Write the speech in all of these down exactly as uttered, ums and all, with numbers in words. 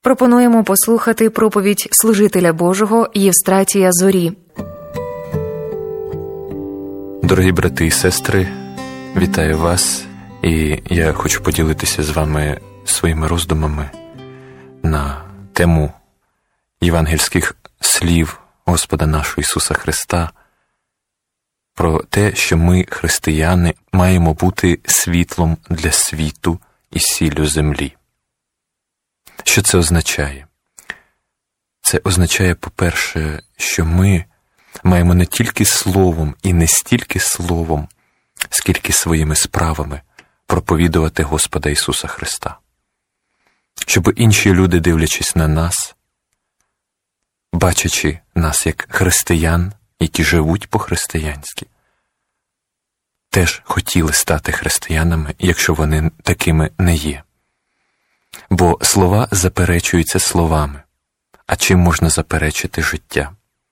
Пропонуємо послухати проповідь служителя Божого Євстратія Зорі. Дорогі брати і сестри, вітаю вас, і я хочу поділитися з вами своїми роздумами на тему євангельських слів Господа нашого Ісуса Христа про те, що ми, християни, маємо бути світлом для світу і сіллю землі. Що це означає? Це означає, по-перше, що ми маємо не тільки словом і не стільки словом, скільки своїми справами проповідувати Господа Ісуса Христа. Щоб інші люди, дивлячись на нас, бачачи нас як християн, які живуть по-християнськи, теж хотіли стати християнами, якщо вони такими не є. Бо слова заперечуються словами. А чим можна заперечити життя?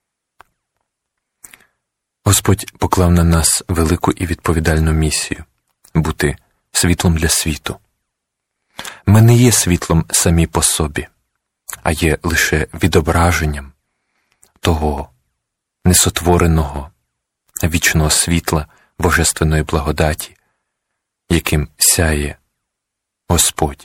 Господь поклав на нас велику і відповідальну місію – бути світлом для світу. Ми не є світлом самі по собі, а є лише відображенням того несотвореного, вічного світла Божественної благодаті, яким сяє Господь.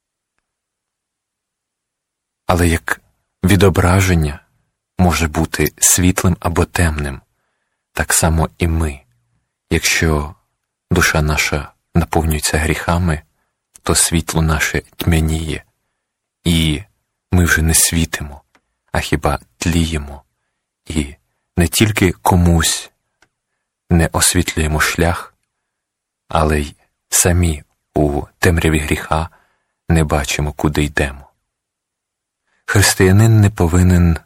Але як відображення може бути світлим або темним, так само і ми. Якщо душа наша наповнюється гріхами, то світло наше тьмяніє, і ми вже не світимо, а хіба тліємо, і не тільки комусь не освітлюємо шлях, але й самі у темряві гріха не бачимо, куди йдемо. Християнин не повинен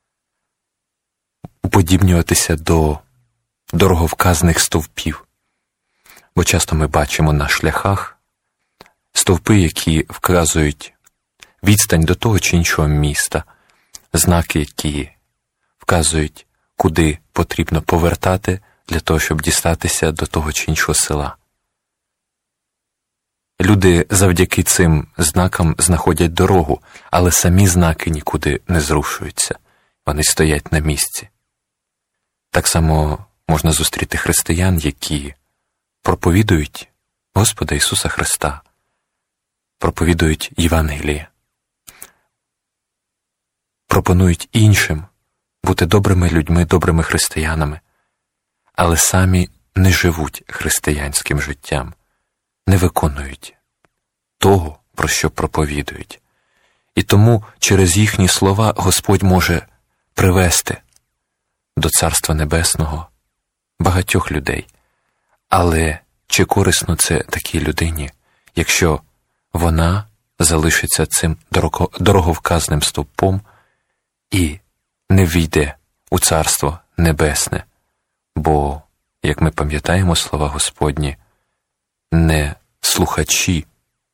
уподібнюватися до дороговказних стовпів, бо часто ми бачимо на шляхах стовпи, які вказують відстань до того чи іншого міста, знаки, які вказують, куди потрібно повертати для того, щоб дістатися до того чи іншого села. Люди завдяки цим знакам знаходять дорогу, але самі знаки нікуди не зрушуються. Вони стоять на місці. Так само можна зустріти християн, які проповідують Господа Ісуса Христа, проповідують Євангеліє, пропонують іншим бути добрими людьми, добрими християнами, але самі не живуть християнським життям, не виконують того, про що проповідують. І тому через їхні слова Господь може привести до Царства Небесного багатьох людей. Але чи корисно це такій людині, якщо вона залишиться цим дороговказним стовпом і не війде у Царство Небесне? Бо, як ми пам'ятаємо слова Господні, не слухачі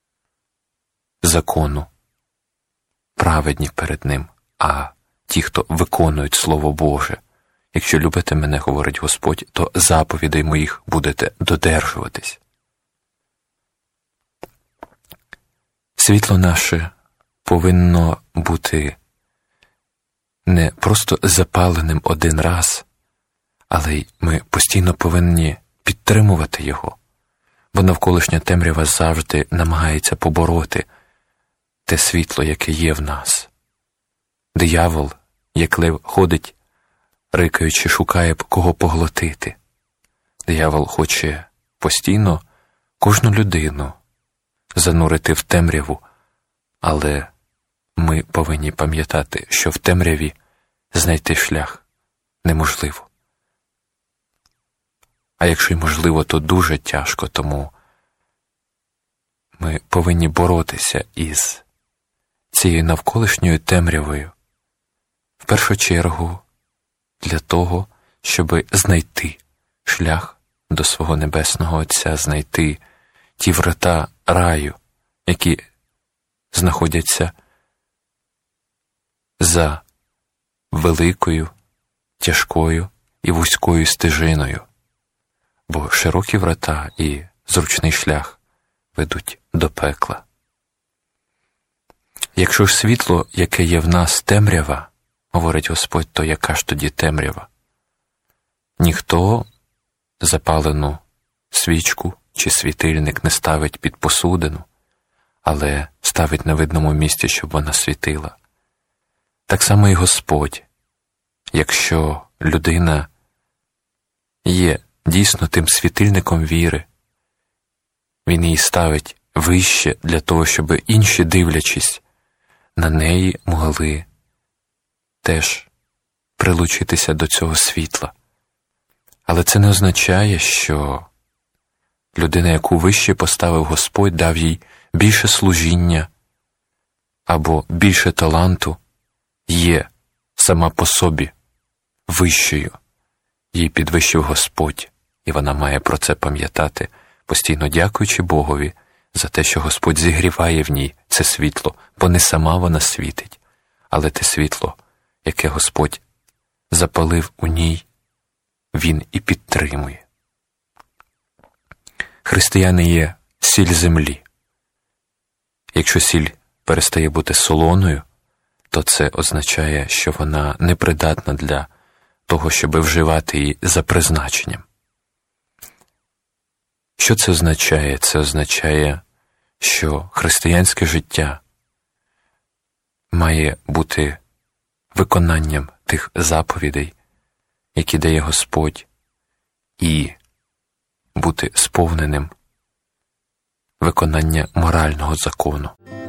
закону праведні перед ним, а ті, хто виконують Слово Боже. Якщо любите мене, говорить Господь, то заповідей моїх будете додержуватись. Світло наше повинно бути не просто запаленим один раз, але й ми постійно повинні підтримувати його, бо навколишня темрява завжди намагається побороти те світло, яке є в нас. Диявол, як лев, ходить, рикаючи, шукає, кого поглотити. Диявол хоче постійно кожну людину занурити в темряву, але ми повинні пам'ятати, що в темряві знайти шлях неможливо. А якщо й можливо, то дуже тяжко, тому ми повинні боротися із цією навколишньою темрявою, в першу чергу для того, щоб знайти шлях до свого Небесного Отця, знайти ті врата раю, які знаходяться за великою, тяжкою і вузькою стежиною, бо широкі врата і зручний шлях ведуть до пекла. Якщо ж світло, яке є в нас, темрява, говорить Господь, то яка ж тоді темрява? Ніхто запалену свічку чи світильник не ставить під посудину, але ставить на видному місці, щоб вона світила. Так само і Господь. Якщо людина є дійсно тим світильником віри, Він її ставить вище для того, щоб інші, дивлячись на неї, могли теж прилучитися до цього світла. Але це не означає, що людина, яку вище поставив Господь, дав їй більше служіння або більше таланту, є сама по собі вищою. Її підвищив Господь, і вона має про це пам'ятати, постійно дякуючи Богові за те, що Господь зігріває в ній це світло, бо не сама вона світить, але те світло, яке Господь запалив у ній, Він і підтримує. Християни є сіль землі. Якщо сіль перестає бути солоною, то це означає, що вона непридатна для того, щоб вживати її за призначенням. Що це означає? Це означає, що християнське життя має бути виконанням тих заповідей, які дає Господь, і бути сповненим виконання морального закону.